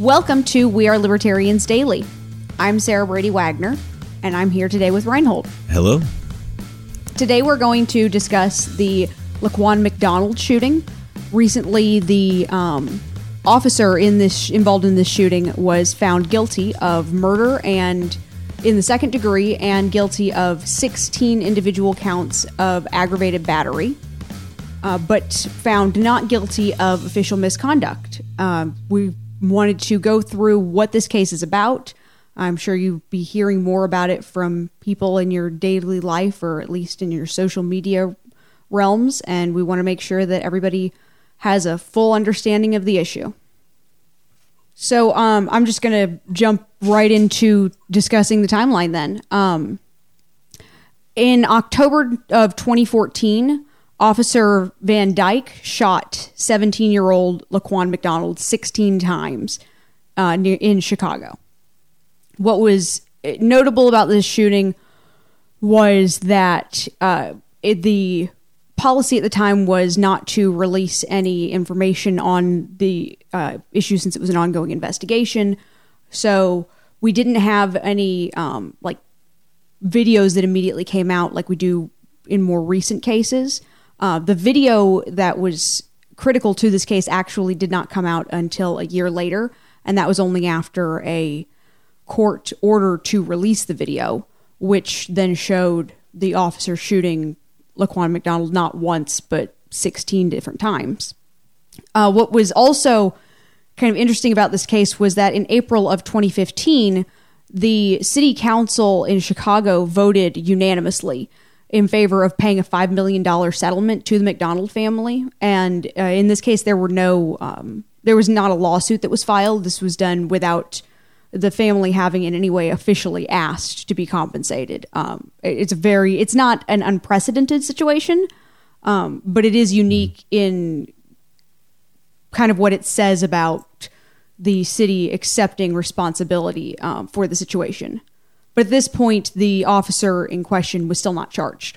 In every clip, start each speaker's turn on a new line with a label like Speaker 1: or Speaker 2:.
Speaker 1: Welcome to We Are Libertarians Daily. I'm Sarah Brady Wagner, and I'm here today with Reinhold.
Speaker 2: Hello.
Speaker 1: Today we're going to discuss the Laquan McDonald shooting. Recently, the officer involved in this shooting was found guilty of murder and in the second degree and guilty of 16 individual counts of aggravated battery, but found not guilty of official misconduct. We wanted to go through what this case is about. I'm sure you'll be hearing more about it from people in your daily life, or at least in your social media realms, and we want to make sure that everybody has a full understanding of the issue. So I'm just going to jump right into discussing the timeline then. In October of 2014, Officer Van Dyke shot 17-year-old Laquan McDonald 16 times in Chicago. What was notable about this shooting was that the policy at the time was not to release any information on the issue since it was an ongoing investigation. So we didn't have any videos that immediately came out like we do in more recent cases. The video that was critical to this case actually did not come out until a year later, and that was only after a court order to release the video, which then showed the officer shooting Laquan McDonald not once, but 16 different times. What was also kind of interesting about this case was that in April of 2015, the city council in Chicago voted unanimously in favor of paying a $5 million settlement to the McDonald family. And in this case, there was not a lawsuit that was filed. This was done without the family having in any way officially asked to be compensated. It's not an unprecedented situation, but it is unique in kind of what it says about the city accepting responsibility for the situation. But at this point, the officer in question was still not charged.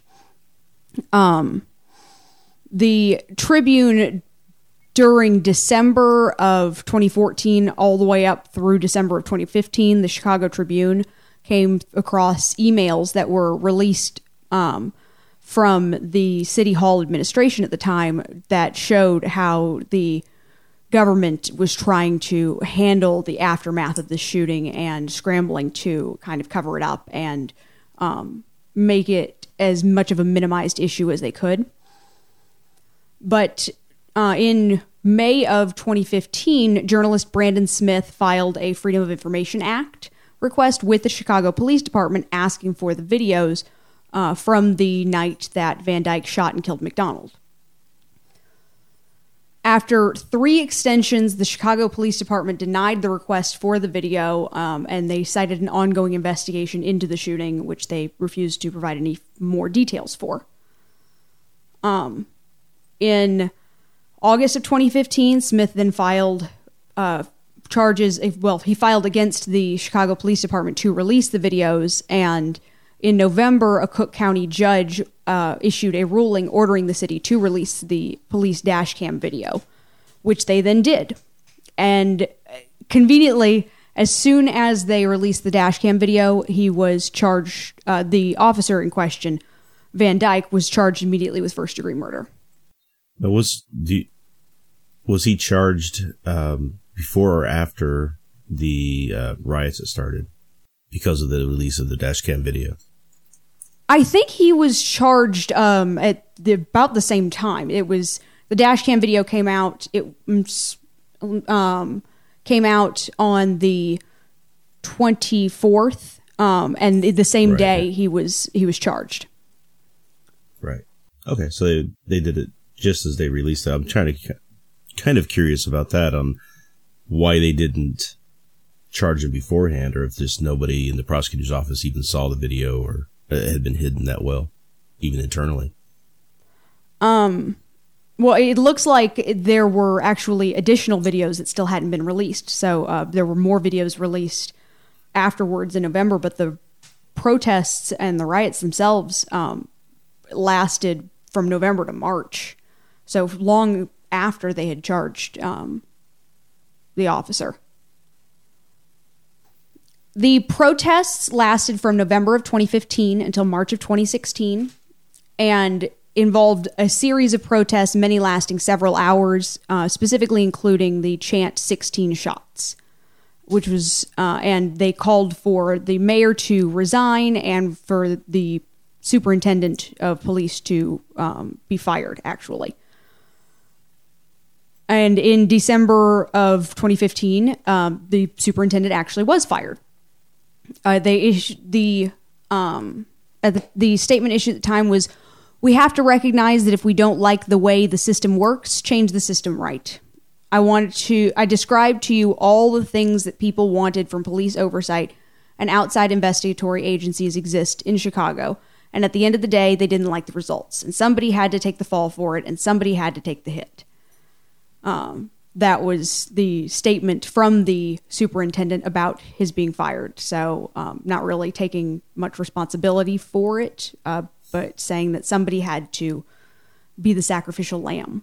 Speaker 1: The Tribune, during December of 2014, all the way up through December of 2015, the Chicago Tribune came across emails that were released from the City Hall administration at the time that showed how the government was trying to handle the aftermath of the shooting and scrambling to kind of cover it up and make it as much of a minimized issue as they could. But in May of 2015, journalist Brandon Smith filed a Freedom of Information Act request with the Chicago Police Department asking for the videos from the night that Van Dyke shot and killed McDonald. After 3 extensions, the Chicago Police Department denied the request for the video, and they cited an ongoing investigation into the shooting, which they refused to provide any more details for. In August of 2015, Smith then filed charges. He filed against the Chicago Police Department to release the videos, and in November, a Cook County judge issued a ruling ordering the city to release the police dash cam video, which they then did. And conveniently, as soon as they released the dash cam video, he was charged, the officer in question, Van Dyke, was charged immediately with first-degree murder.
Speaker 2: But was he charged before or after the riots that started because of the release of the dash cam video?
Speaker 1: I think he was charged at about the same time. It was the dash cam video came out. It came out on the 24th, and the same day he was charged.
Speaker 2: Right. Okay, so they did it just as they released it. I'm kind of curious about that, on why they didn't charge him beforehand, or if just nobody in the prosecutor's office even saw the video, or it had been hidden that well, even internally.
Speaker 1: Well, it looks like there were actually additional videos that still hadn't been released. So there were more videos released afterwards in November, but the protests and the riots themselves lasted from November to March. So long after they had charged the officer. The protests lasted from November of 2015 until March of 2016 and involved a series of protests, many lasting several hours, specifically including the chant 16 shots, which was, and they called for the mayor to resign and for the superintendent of police to be fired, actually. And in December of 2015, the superintendent actually was fired. They issued the statement issued at the time was, "We have to recognize that if we don't like the way the system works, change the system right. I described to you all the things that people wanted from police oversight and outside investigatory agencies exist in Chicago. And at the end of the day, they didn't like the results. And somebody had to take the fall for it, and somebody had to take the hit." That was the statement from the superintendent about his being fired. So not really taking much responsibility for it, but saying that somebody had to be the sacrificial lamb.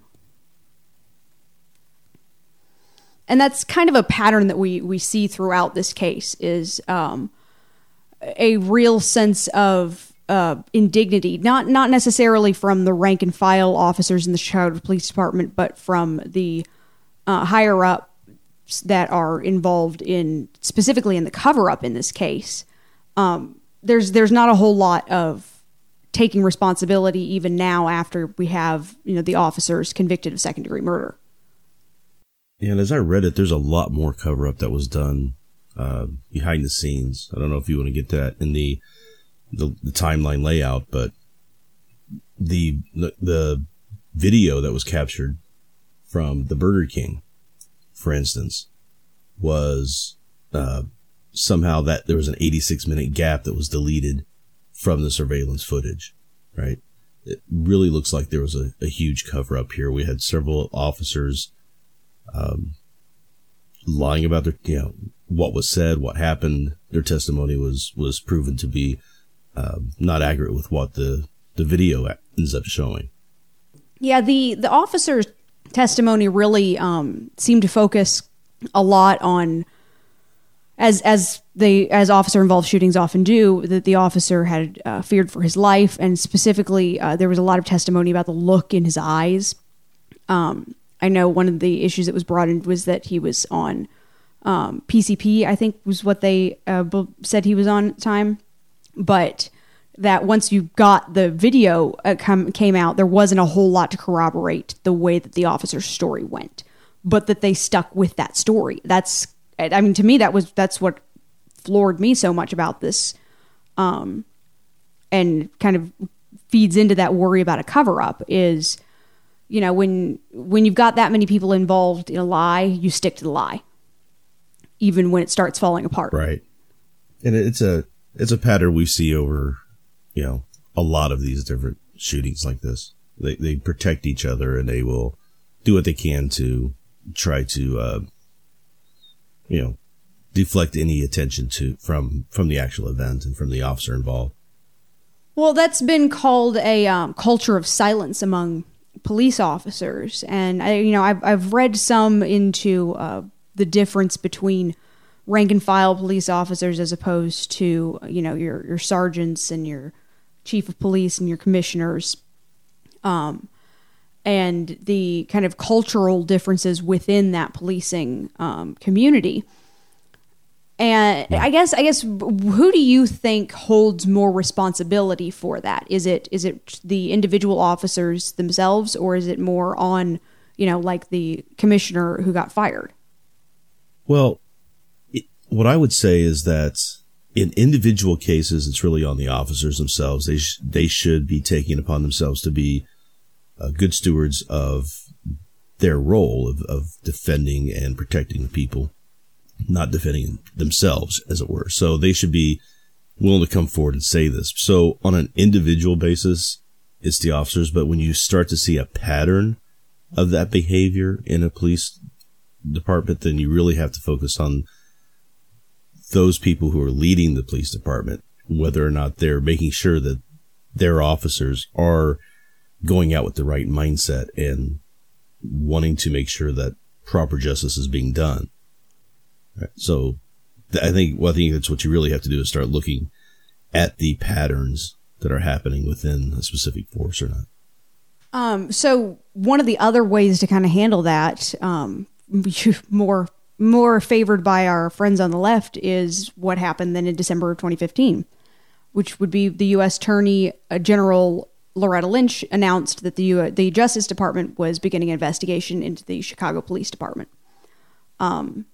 Speaker 1: And that's kind of a pattern that we see throughout this case, is a real sense of indignity, not necessarily from the rank and file officers in the Chicago Police Department, but from the higher ups that are involved specifically in the cover up in this case. There's not a whole lot of taking responsibility even now after we have, the officers convicted of second-degree murder.
Speaker 2: Yeah, and as I read it, there's a lot more cover up that was done behind the scenes. I don't know if you want to get to that in the timeline layout, but the video that was captured from the Burger King, for instance, was somehow that there was an 86-minute gap that was deleted from the surveillance footage, right? It really looks like there was a huge cover up here. We had several officers lying about their, what was said, what happened. Their testimony was proven to be not accurate with what the video ends up showing.
Speaker 1: Yeah, the officer's testimony really seemed to focus a lot on, as officer-involved shootings often do, that the officer had feared for his life, and specifically there was a lot of testimony about the look in his eyes. I know one of the issues that was brought in was that he was on PCP, I think was what they said he was on at the time. But that once you got the video came out, there wasn't a whole lot to corroborate the way that the officer's story went, but that they stuck with that story. To me, that's what floored me so much about this, and kind of feeds into that worry about a cover-up is, when you've got that many people involved in a lie, you stick to the lie, even when it starts falling apart.
Speaker 2: Right. And it's a pattern we see over, a lot of these different shootings like this. They protect each other, and they will do what they can to try to, deflect any attention from the actual event and from the officer involved.
Speaker 1: Well, that's been called a culture of silence among police officers, and I've read some into the difference between rank and file police officers as opposed to your sergeants and your chief of police and your commissioners, and the kind of cultural differences within that policing community. And I guess who do you think holds more responsibility for that? Is it the individual officers themselves, or is it more on, like the commissioner who got fired?
Speaker 2: Well, what I would say is that in individual cases, it's really on the officers themselves. They should be taking it upon themselves to be good stewards of their role of defending and protecting the people, not defending themselves, as it were. So they should be willing to come forward and say this. So on an individual basis, it's the officers. But when you start to see a pattern of that behavior in a police department, then you really have to focus on those people who are leading the police department, whether or not they're making sure that their officers are going out with the right mindset and wanting to make sure that proper justice is being done. Right. So I think that's what you really have to do is start looking at the patterns that are happening within a specific force or not.
Speaker 1: So one of the other ways to kind of handle that, more favored by our friends on the left, is what happened then in December of 2015, which would be the U.S. Attorney General Loretta Lynch announced that the Justice Department was beginning an investigation into the Chicago Police Department. And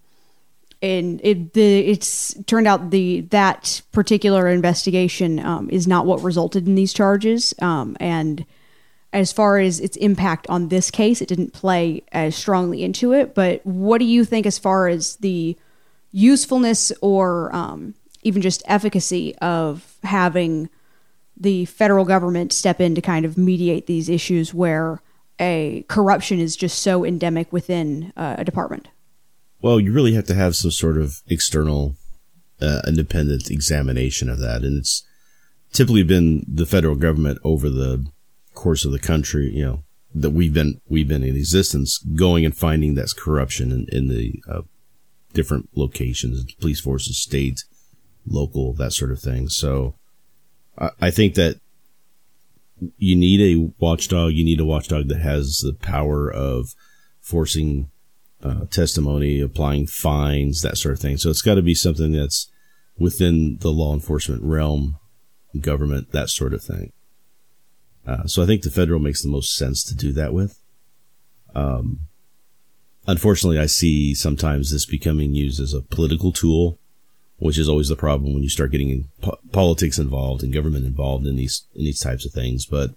Speaker 1: it's turned out that particular investigation is not what resulted in these charges. And as far as its impact on this case, it didn't play as strongly into it. But what do you think as far as the usefulness or even just efficacy of having the federal government step in to kind of mediate these issues where a corruption is just so endemic within a department?
Speaker 2: Well, you really have to have some sort of external, independent examination of that. And it's typically been the federal government over the course of the country, that we've been in existence, going and finding that's corruption in the different locations, police forces, state, local, that sort of thing. So I think that you need a watchdog. You need a watchdog that has the power of forcing testimony, applying fines, that sort of thing. So it's got to be something that's within the law enforcement realm, government, that sort of thing. So I think the federal makes the most sense to do that with. Unfortunately, I see sometimes this becoming used as a political tool, which is always the problem when you start getting politics involved and government involved in these types of things. But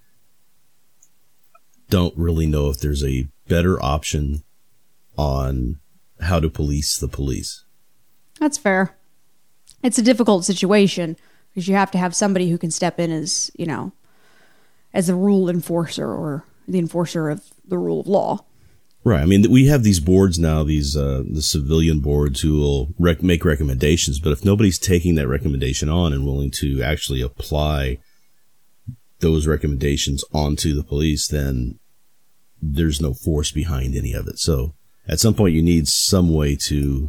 Speaker 2: don't really know if there's a better option on how to police the police.
Speaker 1: That's fair. It's a difficult situation because you have to have somebody who can step in as, as a rule enforcer or the enforcer of the rule of law.
Speaker 2: Right. I mean, we have these boards now, the civilian boards who will make recommendations, but if nobody's taking that recommendation on and willing to actually apply those recommendations onto the police, then there's no force behind any of it. So at some point you need some way to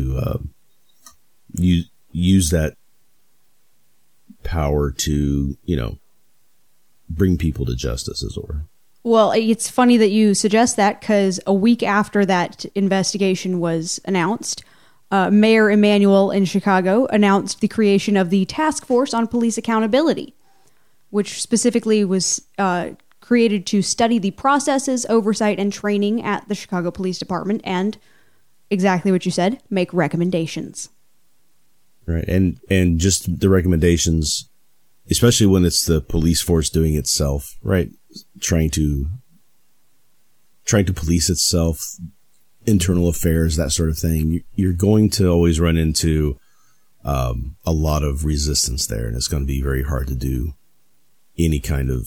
Speaker 2: use that power to, bring people to justice, as it were.
Speaker 1: Well, it's funny that you suggest that because a week after that investigation was announced, Mayor Emanuel in Chicago announced the creation of the Task Force on Police Accountability, which specifically was created to study the processes, oversight, and training at the Chicago Police Department and, exactly what you said, make recommendations.
Speaker 2: Right, and just the recommendations, especially when it's the police force doing itself, right? Trying to police itself, internal affairs, that sort of thing. You're going to always run into a lot of resistance there, and it's going to be very hard to do any kind of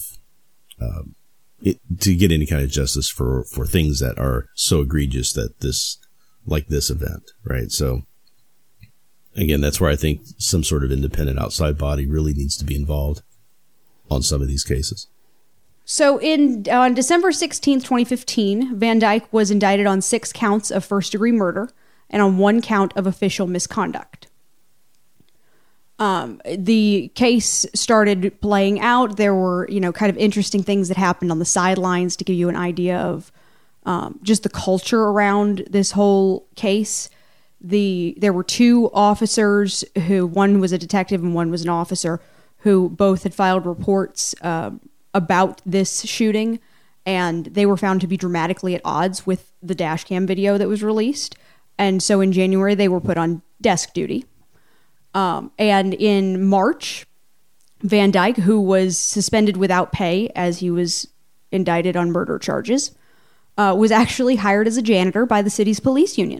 Speaker 2: to get any kind of justice for things that are so egregious that this event, right? So again, that's where I think some sort of independent outside body really needs to be involved on some of these cases.
Speaker 1: So on December 16th, 2015, Van Dyke was indicted on 6 counts of first-degree murder and on 1 count of official misconduct. The case started playing out. There were, kind of interesting things that happened on the sidelines to give you an idea of just the culture around this whole case. There were 2 officers one was a detective and one was an officer, who both had filed reports about this shooting, and they were found to be dramatically at odds with the dash cam video that was released. And so in January, they were put on desk duty. And in March, Van Dyke, who was suspended without pay as he was indicted on murder charges, was actually hired as a janitor by the city's police union.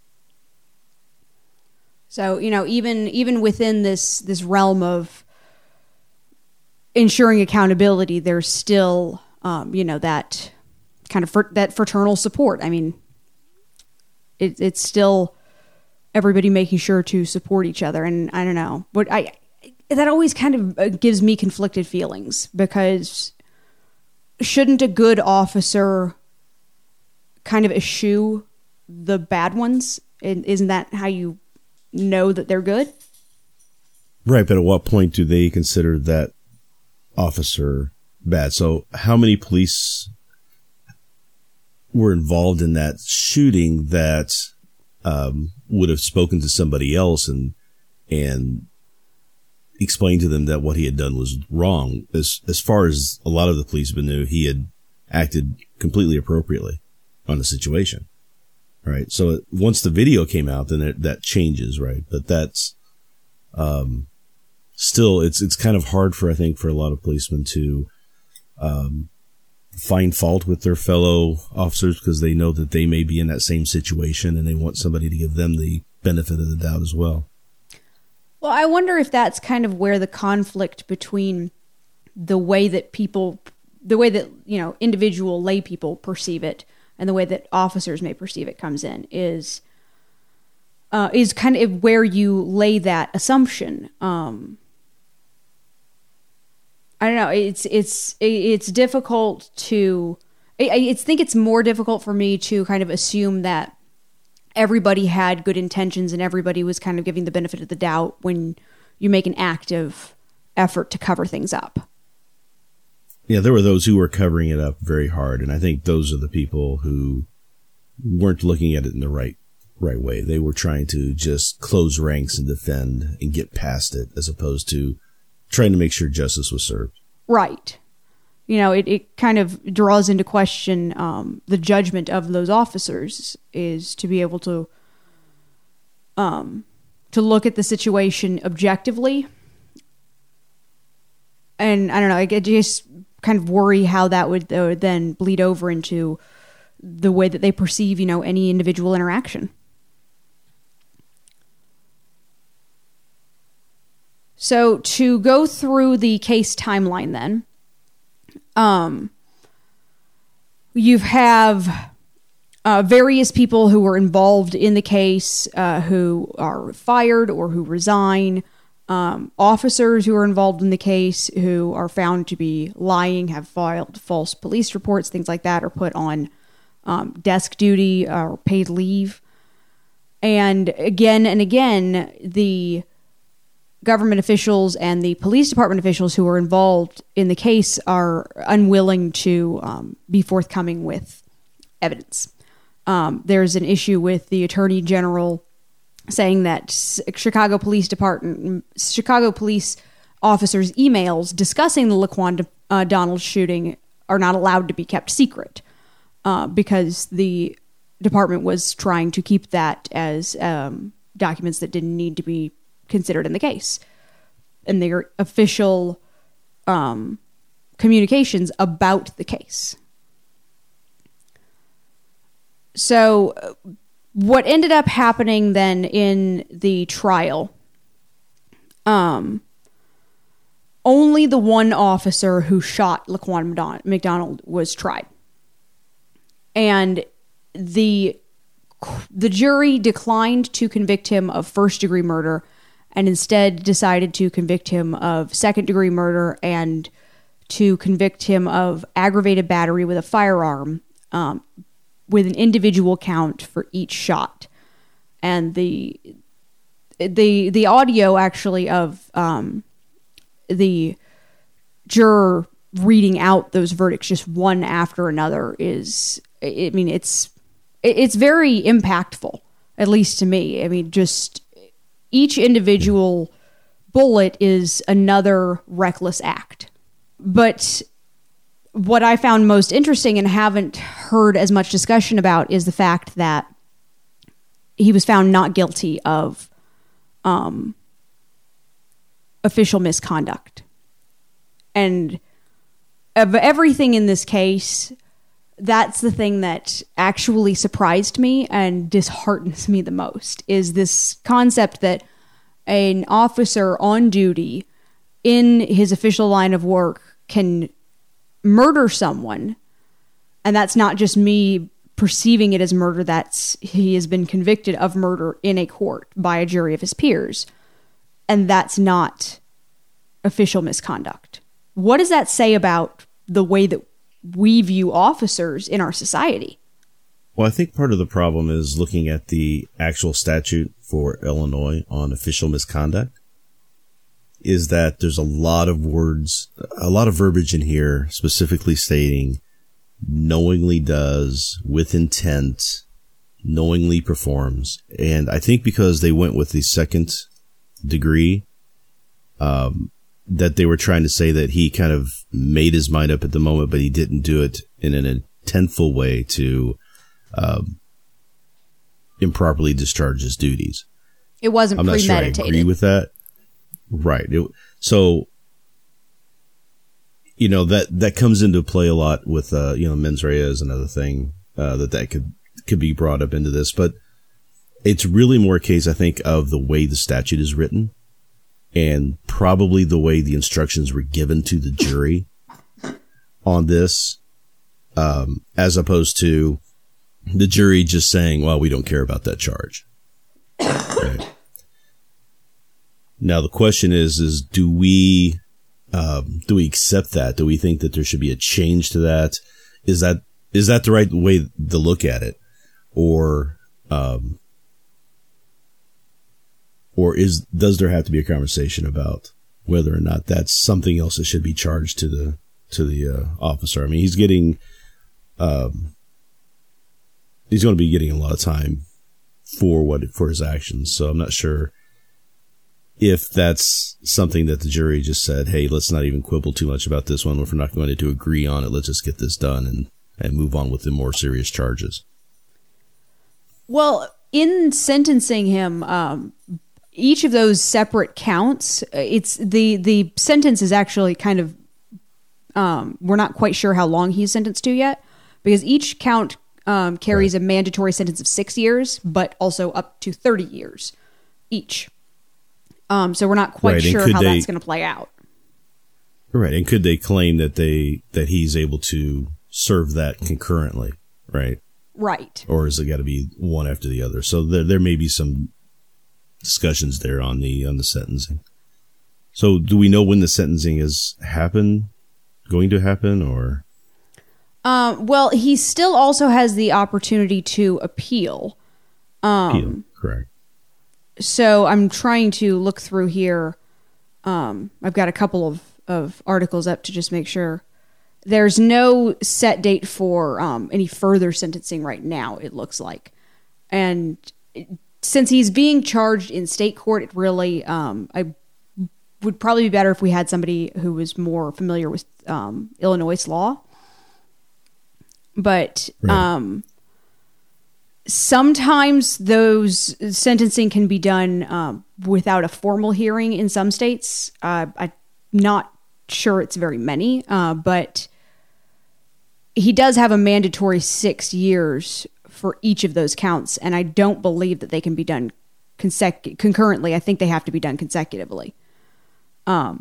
Speaker 1: So, even within this realm of ensuring accountability, there's still, that kind of that fraternal support. I mean, it's still everybody making sure to support each other. And I don't know, but that always kind of gives me conflicted feelings, because shouldn't a good officer kind of eschew the bad ones? Isn't that how you know that they're good.
Speaker 2: Right, but at what point do they consider that officer bad? So how many police were involved in that shooting that would have spoken to somebody else and explained to them that what he had done was wrong? As far as a lot of the policemen knew, he had acted completely appropriately on the situation. Right. So once the video came out, then that changes. Right. But that's, still, it's kind of hard I think, for a lot of policemen to, find fault with their fellow officers because they know that they may be in that same situation and they want somebody to give them the benefit of the doubt as well.
Speaker 1: Well, I wonder if that's kind of where the conflict between the way that individual lay people perceive it and the way that officers may perceive it comes in is kind of where you lay that assumption. I don't know. It's difficult to. I think it's more difficult for me to kind of assume that everybody had good intentions and everybody was kind of giving the benefit of the doubt when you make an active effort to cover things up.
Speaker 2: Yeah, there were those who were covering it up very hard, and I think those are the people who weren't looking at it in the right way. They were trying to just close ranks and defend and get past it, as opposed to trying to make sure justice was served. Right.
Speaker 1: It kind of draws into question the judgment of those officers is to be able to look at the situation objectively. And I don't know, I just kind of worry how that would then bleed over into the way that they perceive, any individual interaction. So to go through the case timeline then, you have various people who were involved in the case who are fired or who resign, officers who are involved in the case who are found to be lying, have filed false police reports, things like that, or put on desk duty or paid leave. And again, the government officials and the police department officials who are involved in the case are unwilling to be forthcoming with evidence. There's an issue with the Attorney General saying that Chicago Police officers' emails discussing the Laquan Donald shooting are not allowed to be kept secret because the department was trying to keep that as documents that didn't need to be considered in the case, and their official communications about the case. So what ended up happening then in the trial, only the one officer who shot Laquan McDonald was tried. And the jury declined to convict him of first-degree murder and instead decided to convict him of second-degree murder and to convict him of aggravated battery with a firearm with an individual count for each shot. And the audio actually of the juror reading out those verdicts just one after another it's very impactful, at least to me. I mean, just each individual bullet is another reckless act. But what I found most interesting and haven't heard as much discussion about is the fact that he was found not guilty of official misconduct. And of everything in this case, that's the thing that actually surprised me and disheartens me the most, is this concept that an officer on duty in his official line of work can murder someone, and that's not just me perceiving it as murder, that's he has been convicted of murder in a court by a jury of his peers, and that's not official misconduct. What does that say about the way that we view officers in our society?
Speaker 2: Well, I think part of the problem is looking at the actual statute for Illinois on official misconduct, is that there's a lot of words, a lot of verbiage in here specifically stating knowingly does, with intent, knowingly performs. And I think because they went with the second degree, that they were trying to say that he kind of made his mind up at the moment, but he didn't do it in an intentful way to improperly discharge his duties.
Speaker 1: It wasn't premeditated.
Speaker 2: I'm not sure I agree with that. Right. So, you know, that comes into play a lot with, you know, mens rea is another thing, that could be brought up into this, but it's really more a case, I think, of the way the statute is written and probably the way the instructions were given to the jury on this, as opposed to the jury just saying, well, we don't care about that charge. Right. Now, the question is do we accept that? Do we think that there should be a change to that? Is that the right way to look at it? Or does there have to be a conversation about whether or not that's something else that should be charged to the officer? I mean, he's going to be getting a lot of time for his actions. So I'm not sure if that's something that the jury just said, hey, let's not even quibble too much about this one. If we're not going to agree on it, let's just get this done and move on with the more serious charges.
Speaker 1: Well, in sentencing him, each of those separate counts, it's the sentence is actually kind of, we're not quite sure how long he's sentenced to yet, because each count carries a mandatory sentence of 6 years, but also up to 30 years each. So we're not quite sure how that's going to play out.
Speaker 2: Right. And could they claim that he's able to serve that concurrently? Right. Right. Or is it got to be one after the other? So there may be some discussions there on the sentencing. So do we know when the sentencing going to happen, or?
Speaker 1: Well, he still also has the opportunity to appeal.
Speaker 2: Correct.
Speaker 1: So I'm trying to look through here. I've got a couple of articles up to just make sure. There's no set date for any further sentencing right now, it looks like. And since he's being charged in state court, it really, I would probably be better if we had somebody who was more familiar with Illinois law. But sometimes those sentencing can be done without a formal hearing in some states. I'm not sure it's very many, but he does have a mandatory 6 years for each of those counts, and I don't believe that they can be done concurrently. I think they have to be done consecutively. But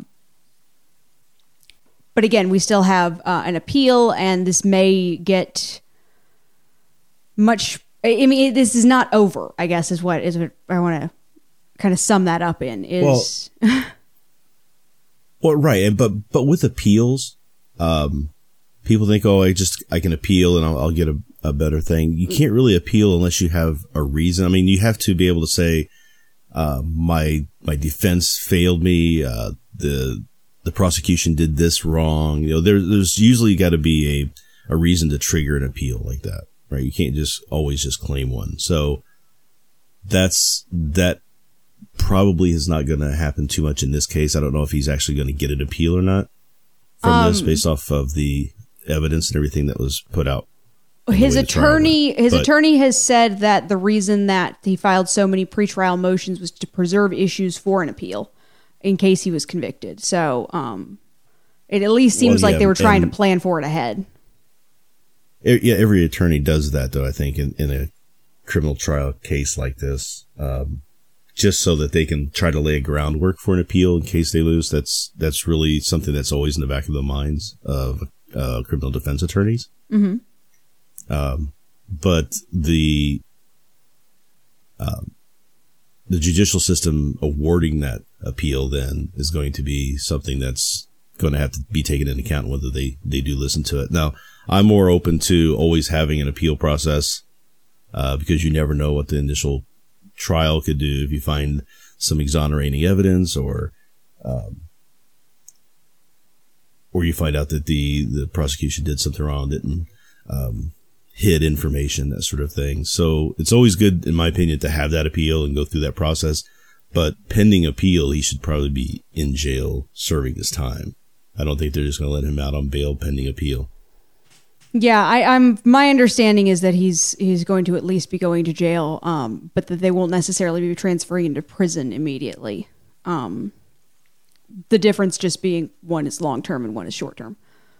Speaker 1: again, we still have an appeal, and this may get much. I mean, this is not over, I guess, is what I want to kind of sum that up in. Is
Speaker 2: well, right, but with appeals, people think, oh, I can appeal and I'll get a better thing. You can't really appeal unless you have a reason. I mean, you have to be able to say, my defense failed me. The prosecution did this wrong. You know, there's usually got to be a reason to trigger an appeal like that, right? You can't always just claim one. So that probably is not going to happen too much in this case. I don't know if he's actually going to get an appeal or not from this, based off of the evidence and everything that was put out.
Speaker 1: His attorney has said that the reason that he filed so many pretrial motions was to preserve issues for an appeal in case he was convicted. So it at least seems like they were trying to plan for it ahead.
Speaker 2: Yeah, every attorney does that, though, I think, in a criminal trial case like this, just so that they can try to lay a groundwork for an appeal in case they lose. That's really something that's always in the back of the minds of criminal defense attorneys. Mm-hmm. But the judicial system awarding that appeal then is going to be something that's going to have to be taken into account whether they do listen to it. Now, I'm more open to always having an appeal process because you never know what the initial trial could do if you find some exonerating evidence, or you find out that the prosecution did something wrong, didn't hid information, that sort of thing. So it's always good, in my opinion, to have that appeal and go through that process. But pending appeal, he should probably be in jail serving this time. I don't think they're just going to let him out on bail pending appeal.
Speaker 1: Yeah, my understanding is that he's going to at least be going to jail, but that they won't necessarily be transferring him to prison immediately. The difference just being one is long-term and one is short-term.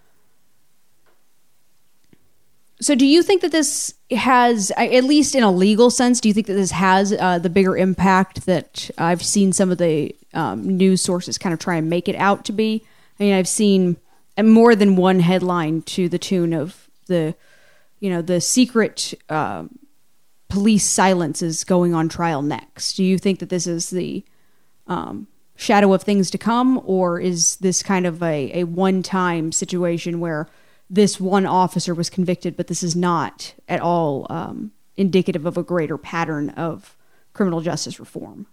Speaker 1: So do you think that this has, at least in a legal sense, do you think that this has the bigger impact that I've seen some of the news sources kind of try and make it out to be? I mean, I've seen more than one headline to the tune of the secret police silence is going on trial next. Do you think that this is the shadow of things to come, or is this kind of a one-time situation where this one officer was convicted, but this is not at all indicative of a greater pattern of criminal justice reform?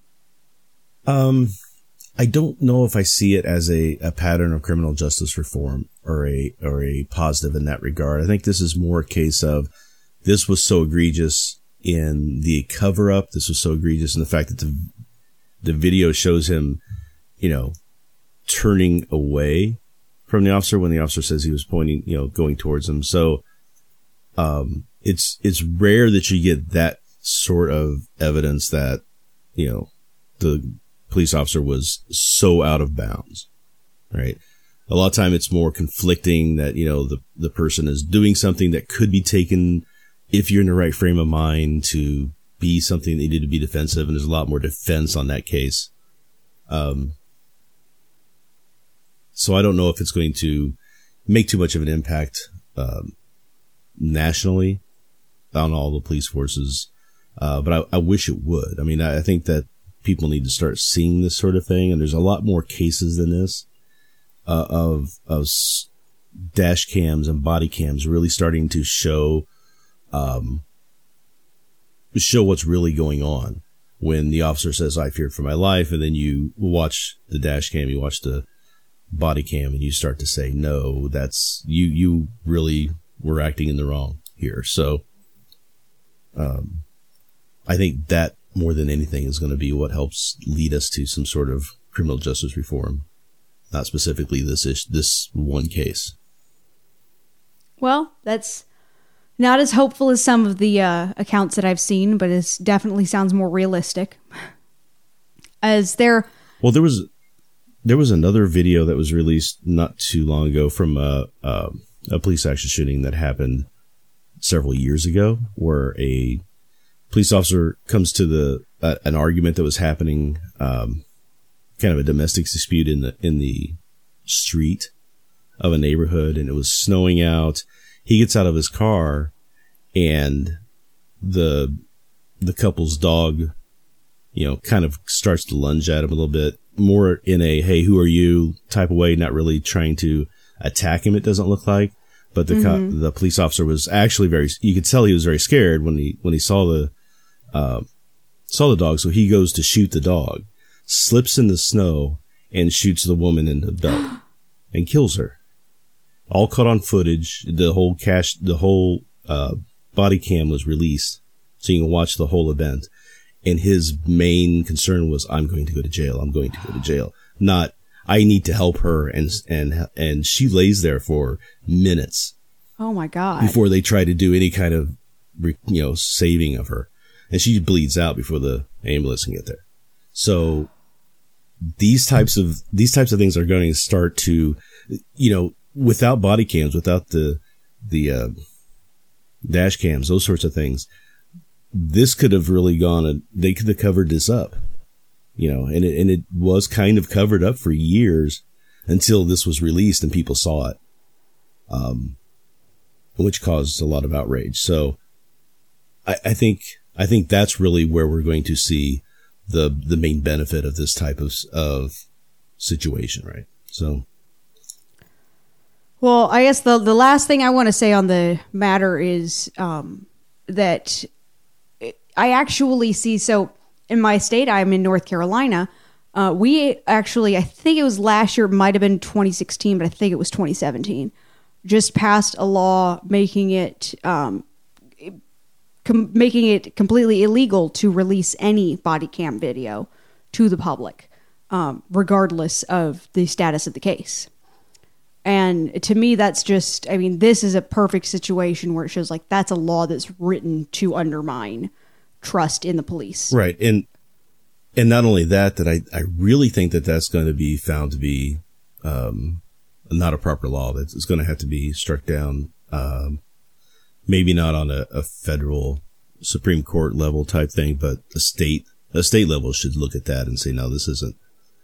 Speaker 2: I don't know if I see it as a pattern of criminal justice reform or a positive in that regard. I think this is more a case of this was so egregious in the cover-up. This was so egregious in the fact that the video shows him, turning away from the officer when the officer says he was pointing, going towards him. So, it's rare that you get that sort of evidence that, the police officer was so out of bounds, right? A lot of time it's more conflicting that, the person is doing something that could be taken, if you're in the right frame of mind, to be something that needed to be defensive. And there's a lot more defense on that case. So I don't know if it's going to make too much of an impact nationally on all the police forces, but I wish it would. I mean, I think that people need to start seeing this sort of thing, and there's a lot more cases than this of dash cams and body cams really starting to show what's really going on. When the officer says, "I feared for my life," and then you watch the dash cam, you watch the body cam, and you start to say, no, that's you really were acting in the wrong here. So I think that more than anything is going to be what helps lead us to some sort of criminal justice reform, not specifically this one case.
Speaker 1: Well, that's not as hopeful as some of the accounts that I've seen, but it definitely sounds more realistic.
Speaker 2: There was another video that was released not too long ago from a police action shooting that happened several years ago, where a police officer comes to an argument that was happening, kind of a domestic dispute in the street of a neighborhood, and it was snowing out. He gets out of his car, and the couple's dog, kind of starts to lunge at him a little bit, more in a, hey, who are you type of way, not really trying to attack him, it doesn't look like. But the police officer was actually you could tell he was very scared when he saw the dog. So he goes to shoot the dog, slips in the snow, and shoots the woman in the belly and kills her. All caught on footage. The whole body cam was released, so you can watch the whole event. And his main concern was, I'm going to go to jail. I'm going to go to jail. Not, I need to help her. And she lays there for minutes.
Speaker 1: Oh my God.
Speaker 2: Before they try to do any kind of, saving of her. And she bleeds out before the ambulance can get there. So these types of things are going to start to, without body cams, without the dash cams, those sorts of things, this could have really they could have covered this up, and it was kind of covered up for years until this was released and people saw it, which caused a lot of outrage. So I think that's really where we're going to see the main benefit of this type of situation, right? So.
Speaker 1: Well, I guess the last thing I want to say on the matter is that I actually see, so in my state, I'm in North Carolina. We actually, I think it was last year, it might have been 2016, but I think it was 2017, just passed a law making it making it completely illegal to release any body cam video to the public, regardless of the status of the case. And to me, that's just, I mean, this is a perfect situation where it shows like that's a law that's written to undermine trust in the police.
Speaker 2: Right. And not only that, I really think that that's going to be found to be not a proper law. That it's going to have to be struck down. Maybe not on a federal Supreme Court level type thing, but a state level should look at that and say, no, this isn't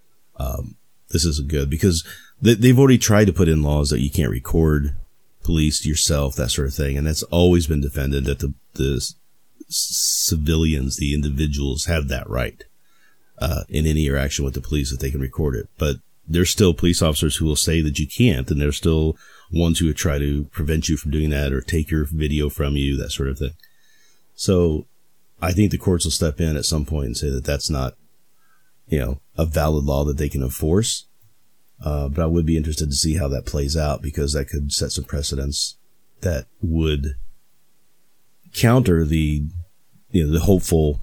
Speaker 2: good, because they've already tried to put in laws that you can't record police yourself, that sort of thing. And that's always been defended, that the civilians, the individuals, have that right in any interaction with the police, that they can record it. But there's still police officers who will say that you can't, and there's still ones who would try to prevent you from doing that or take your video from you, that sort of thing. So I think the courts will step in at some point and say that that's not, a valid law that they can enforce. But I would be interested to see how that plays out, because that could set some precedents that would counter the hopeful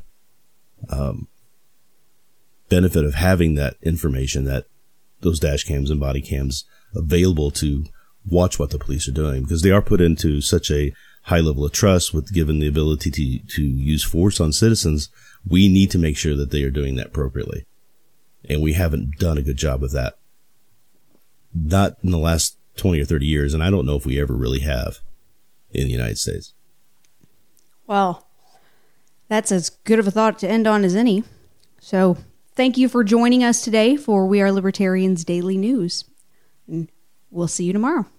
Speaker 2: benefit of having that information, that those dash cams and body cams available to watch what the police are doing, because they are put into such a high level of trust with given the ability to use force on citizens. We need to make sure that they are doing that appropriately. And we haven't done a good job of that. Not in the last 20 or 30 years, and I don't know if we ever really have in the United States.
Speaker 1: Well, that's as good of a thought to end on as any. So thank you for joining us today for We Are Libertarians Daily News. And we'll see you tomorrow.